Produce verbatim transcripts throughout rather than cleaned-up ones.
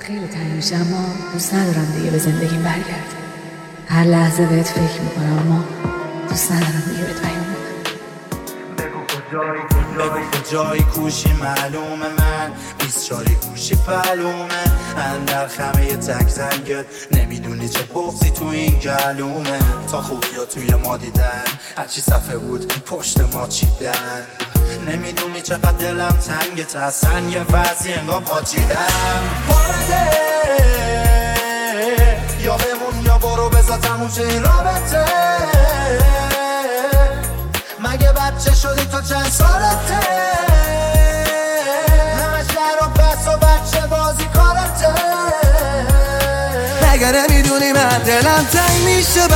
خیلی تنگ میشه، اما دوست ندارم دیگه به زندگیم برگرد. هر لحظه بهت فکر میکنم، اما دوست ندارم دیگه بهت پیام بدم. بگو کجایی کوشی معلومه، من بیست چاری کوشی پلومه. من در خمه تک زنگت نمیدونی چه بغضی تو این گلومه. تا خوبیا توی ما دیدن، هرچی صفحه بود پشت ما چیدن. نمیدونی چقدر دلم تنگت، اصلا یه وضعی انگار پاچیدم. پارده یا بمون یا برو بذار تموم شه این رابطه. مگه بچه شدی تو چند سالته؟ همه شهر و بس و بچه بازی کارته. مگه نمیدونی من دلم تنگ میشه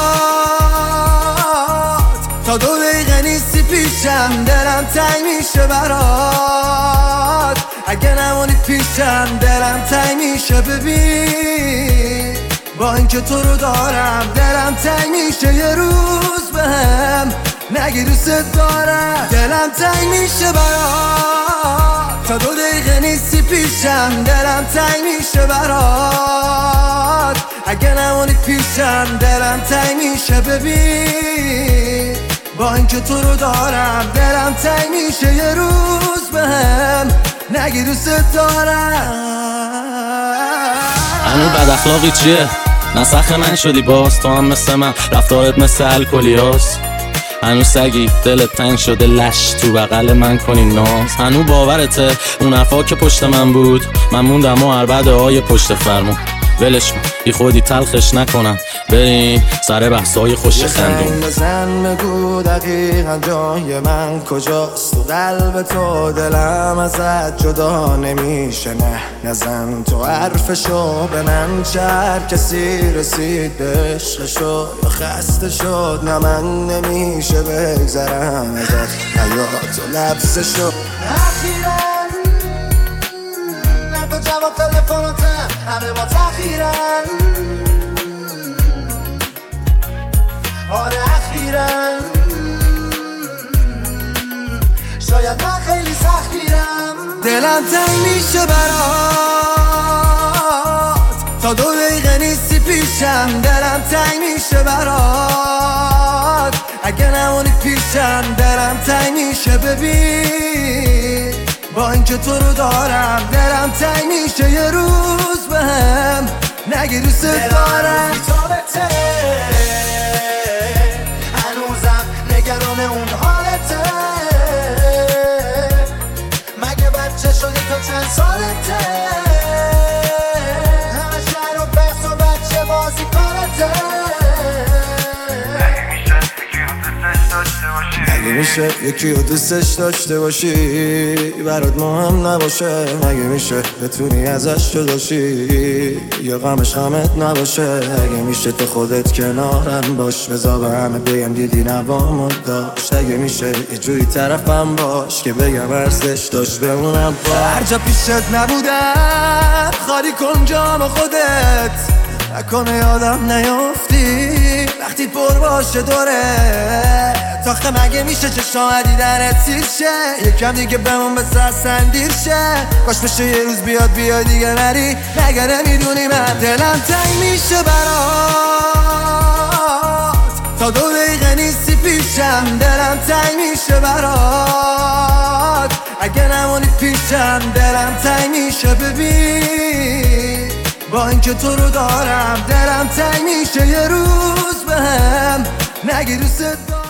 برات، تا دو دقیقه نیستی پیشم دلم تنگ میشه برات. اگه نمونی پیشم دلم تنگ میشه. ببین با اینکه تو رو دارم دلم تنگ میشه. یه روز بهم نگی دوست دارم، دلم تنگ میشه برات. تا دو دقیقه نیستی پیشم دلم تنگ میشه برات. اگه نمونی پیشم دلم تنگ میشه. ببین با اینکه تو رو دارم دلم تنگ میشه. یه روز بهم نگی دوست دارم. هنو بد اخلاقی چیه؟ نسخ من شدی باز، تو هم مثل من رفتارت مثل الکلیاست. هنو سگی دلت تنگ شده لش تو بغل من کنی ناز. هنو باورته اون حرفا که پشت من بود، من موندم و عربده های پشت فرمون. ولش کن بی خودی تلخش نکنم، بریم سر بحثای خوش خندون. بزن بگو دقیقا جای من کجاست، تو قلب تو دلم ازت جدا نمیشه. نه نزن تو حرفشو به من، چه کسی رسید به عشقشو یا خسته شد. نه من نمیشه بگذرم ازت حیات و لبسشو. اخیراً نکن جواب تلفناتم، همه با تخیرن. آره اخیراً شاید من خیلی سخت گیرم. دلم تنگ میشه برات، تا دو دقیقه نیستی پیشم دلم تنگ میشه برات. اگه نمونی پیشم دلم تنگ میشه. ببین با اینکه تو رو دارم دلم تنگ میشه. یه روز بهم نگی دوست دارم. هنوزم نگران اون حالته. مگه بچه شدی تو چند سالته؟ همه شهر و بس و بچه بازی کارته. مگه میشه یکی رو دوستش داشته باشی برات مهم نباشه؟ مگه میشه بتونی ازش جدا شی یا غمش غمت نباشه؟ اگه میشه تو خودت کنارم باش، بذار به همه بگم دیدی نوامو داشت. اگه میشه یه جوری طرفم باش که بگم ارزش داشت بمونم با. هر جا پیشت نبودم خالی کن جام خودت، نکنه یادم نیافتی وقتی پر باشه دوره. تاخه مگه میشه چشام دیدنت سیر شه؟ یکم دیگه بمون به سرسن دیر شه. کاش بشه یه روز بیاد بیاد دیگه نری. مگه نمیدونی من دلم تنگ میشه برات، تا دو دقیقه نیستی پیشم دلم تنگ میشه برات. اگه نمونی پیشم دلم تنگ میشه. ببین با اینکه تو رو دارم دلم تنگ میشه. یه روز بهم نگی دوست دارم.